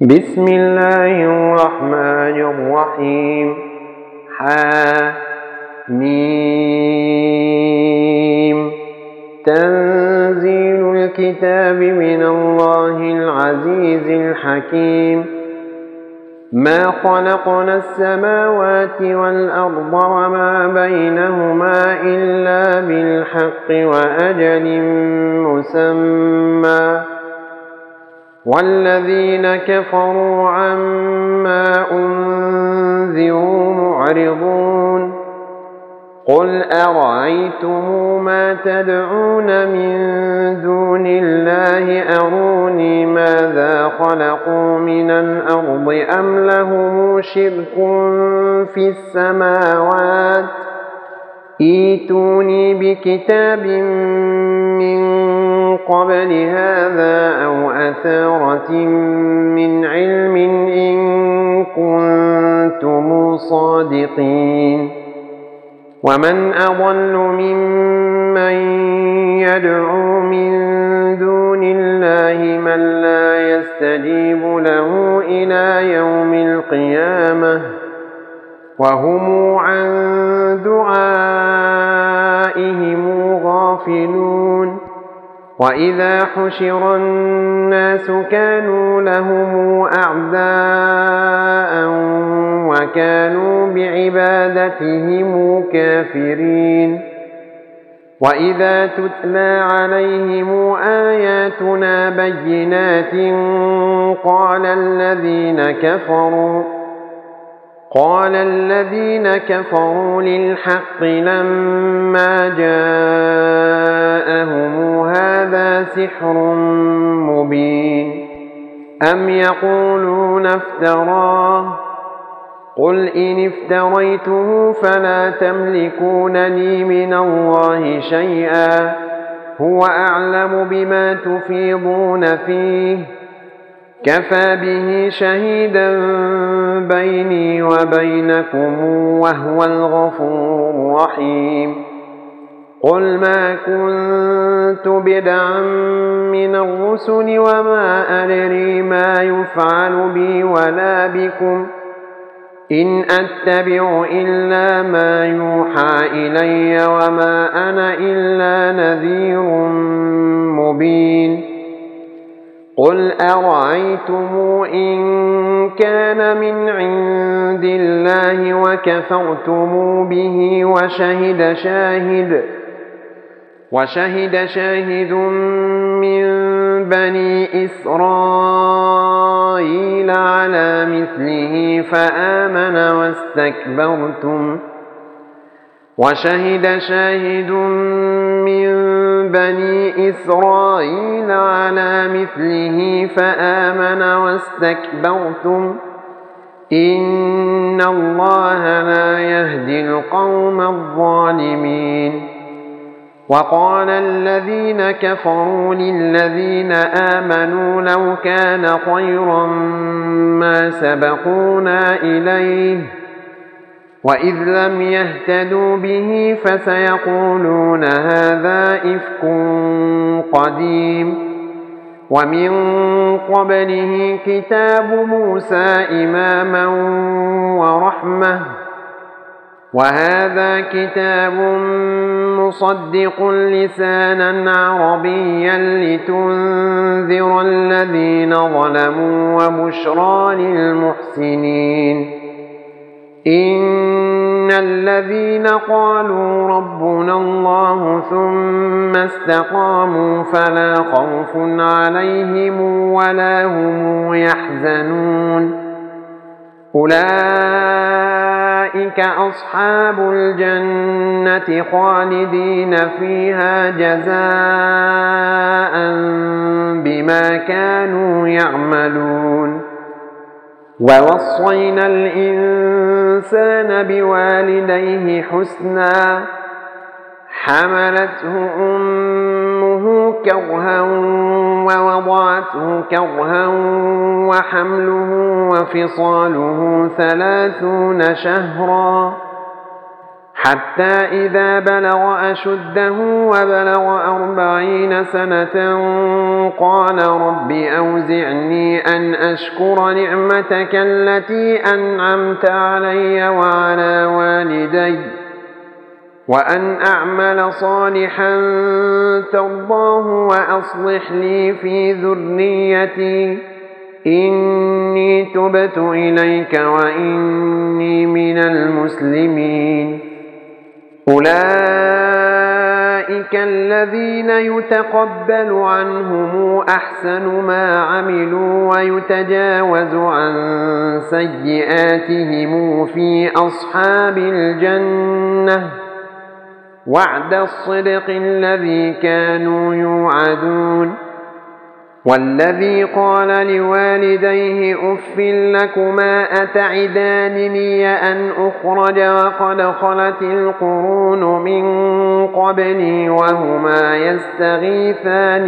بسم الله الرحمن الرحيم. حم تنزيل الكتاب من الله العزيز الحكيم. ما خلقنا السماوات والأرض وما بينهما إلا بالحق وأجل مسمى، والذين كفروا عما أنذروا معرضون. قل أرأيتم ما تدعون من دون الله أروني ماذا خلقوا من الأرض أم لهم شرك في السماوات، ائتوني بكتاب من قبل هذا أو أثارة من علم إن كنتم صادقين. ومن أضل ممن يدعو من دون الله من لا يستجيب له إلى يوم القيامة وهم عن دعائهم غافلون. وإذا حشر الناس كانوا لهم أعداء وكانوا بعبادتهم كافرين. وإذا تتلى عليهم آياتنا بينات قال الذين كفروا للحق لما جاءهم هذا سحر مبين. أم يقولون افتراه، قل إن افتريته فلا تملكون لي من الله شيئا، هو أعلم بما تفيضون فيه، كفى به شهيدا بيني وبينكم وهو الغفور الرحيم. قل ما كنت بدعا من الرسل وما أدري ما يفعل بي ولا بكم، إن أتبع إلا ما يوحى إلي وما أنا إلا نذير مبين. قل أرأيتم إن كان من عند الله وكفرتم به وشهد شاهد من بني إسرائيل على مثله فآمن واستكبرتم إن الله لا يهدي القوم الظالمين. وقال الذين كفروا للذين آمنوا لو كان خيرا ما سبقونا إليه، وإذ لم يهتدوا به فسيقولون هذا إفك قديم. ومن قبله كتاب موسى إماما ورحمة، وهذا كتاب مصدق لسانا عربيا لتنذر الذين ظلموا وبشرى للمحسنين. إن الذين قالوا ربنا الله ثم استقاموا فلا خوف عليهم ولا هم يحزنون، أولئك أصحاب الجنة خالدين فيها جزاء بما كانوا يعملون. ووصينا الإنسان بوالديه حسنا، حملته أمه كرها ووضعته كرها وحمله وفصاله 30 شهرا حتى إذا بلغ أشده وبلغ 40 سنة قال رب أوزعني أن أشكر نعمتك التي أنعمت علي وعلى والدي وأن أعمل صالحا ترضاه وأصلح لي في ذريتي إني تبت إليك وإني من المسلمين. أولئك الذين يتقبل عنهم أحسن ما عملوا ويتجاوز عن سيئاتهم في أصحاب الجنة وعد الصدق الذي كانوا يوعدون. والذي قال لوالديه أف لكما أتعدانني أن أخرج وقد خلت القرون من قبلي وهما يستغيثان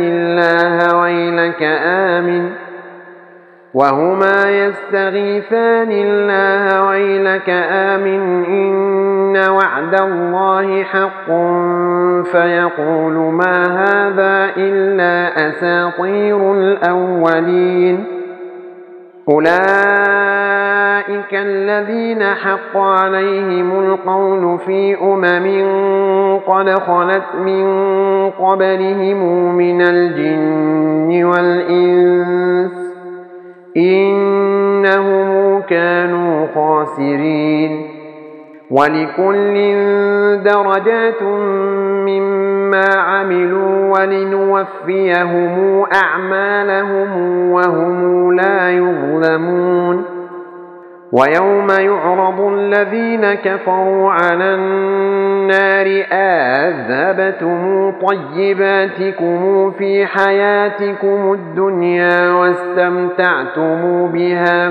الله ويلك آمن إن وعد الله حق فيقول ما هذا إلا أساطير الأولين. أولئك الذين حق عليهم القول في قد خلت من قبلهم من الجن والإنس إنهم كانوا خاسرين. ولكل درجات مما عملوا ولنوفيهم أعمالهم وهم لا يظلمون. ويوم يعرض الذين كفروا على النار أذهبتم طيباتكم في حياتكم الدنيا واستمتعتم بها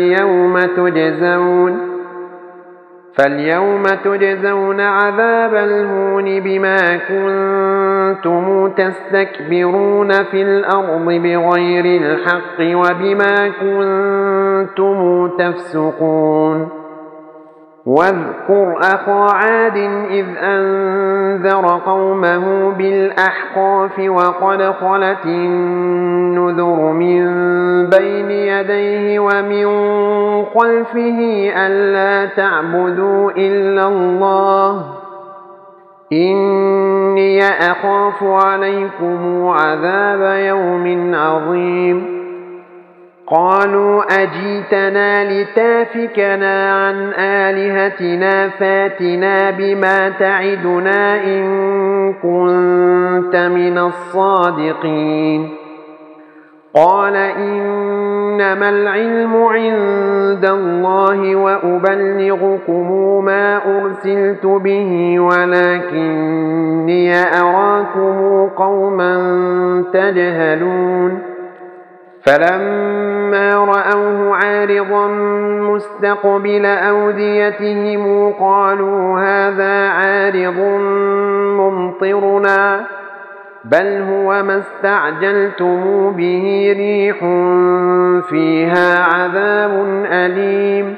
فاليوم تجزون عذاب الهون بما كنتم تستكبرون في الأرض بغير الحق وبما كنتم تفسقون. واذكر أخا عاد إذ أنذر قومه بالأحقاف وقد خلت النذر من بين يديه ومن خلفه ألا تعبدوا إلا الله إني أخاف عليكم عذاب يوم عظيم. قالوا أجيتنا لتافكنا عن آلهتنا فاتنا بما تعدنا إن كنت من الصادقين. قال إنما العلم عند الله وأبلغكم ما أرسلت به ولكني أراكم قوما تجهلون. فلما رأوه عارضا مستقبل أوديتهم قالوا هذا عارض ممطرنا بل هو ما استعجلتم به ريح فيها عذاب أليم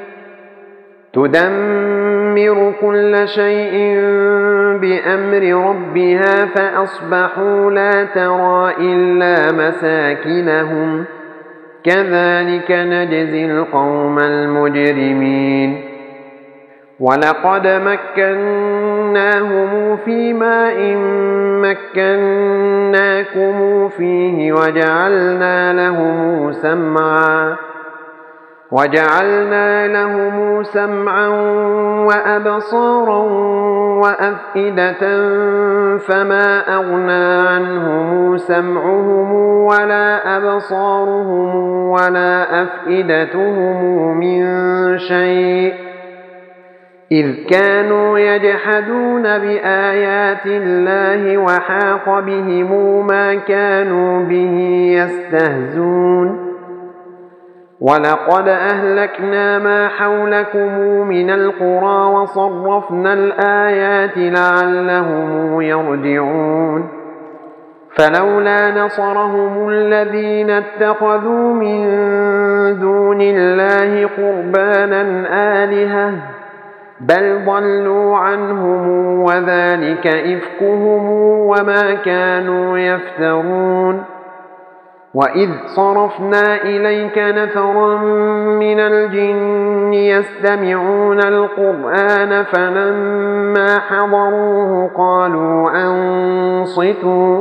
تدمر كل شيء بأمر ربها فأصبحوا لا ترى إلا مساكنهم كذلك نجزي القوم المجرمين. ولقد مكناهم في ماء مكناكم فيه وجعلنا لهم سمعا وأبصارا وأفئدة فما أغنى عنهم سمعهم ولا أبصارهم ولا أفئدتهم من شيء إذ كانوا يجحدون بآيات الله وحاق بهم ما كانوا به يستهزون. ولقد أهلكنا ما حولكم من القرى وصرفنا الآيات لعلهم يرجعون. فلولا نصرهم الذين اتخذوا من دون الله قربانا آلهة بل ضلوا عنهم وذلك إفكهم وما كانوا يفترون وإذ صرفنا إليك نفرا من الجن يستمعون القرآن فلما حضروه قالوا أنصتوا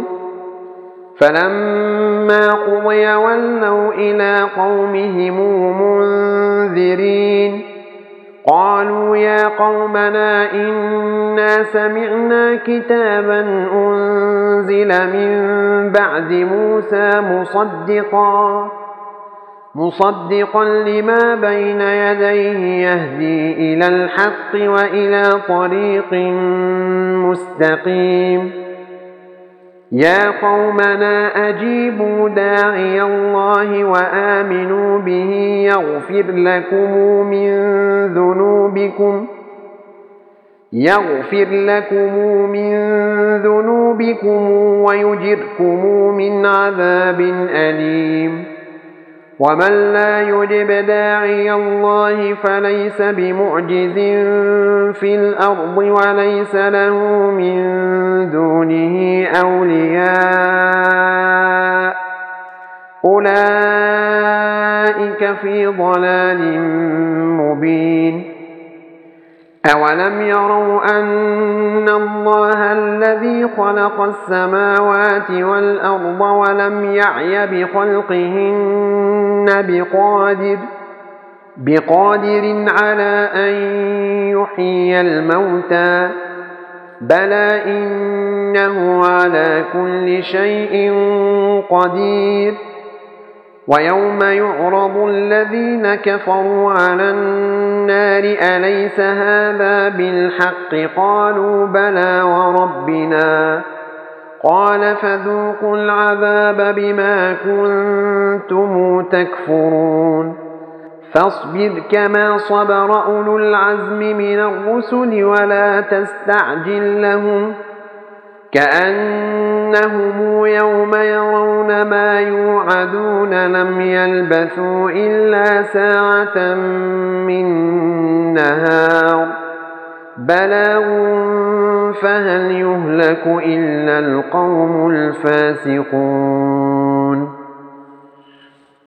فلما قضي ولوا إلى قومهم منذرين قالوا يا قومنا إنا سمعنا كتابا أنزل من بعد موسى مصدقا لما بين يديه يهدي إلى الحق وإلى طريق مستقيم يا قومنا أجيبوا داعي الله وآمنوا به يغفر لكم من ذنوبكم ويجركم من عذاب أليم ومن لا يجب داعي الله فليس بمعجز في الأرض وليس له من دونه أولياء أولئك في ضلال مبين أولم يروا أن الله الذي خلق السماوات والأرض ولم يعي بخلقهن بقادر على أن يحيي الموتى بلى إنه على كل شيء قدير ويوم يعرض الذين كفروا على النار أليس هذا بالحق قالوا بلى وربنا قال فذوقوا العذاب بما كنتم تكفرون فاصبر كما صبر أولو العزم من الرسل ولا تستعجل لهم كأنهم يوم يرون ما يوعدون لم يلبثوا إلا ساعة من نهار بلاغ فهل يهلك إلا القوم الفاسقون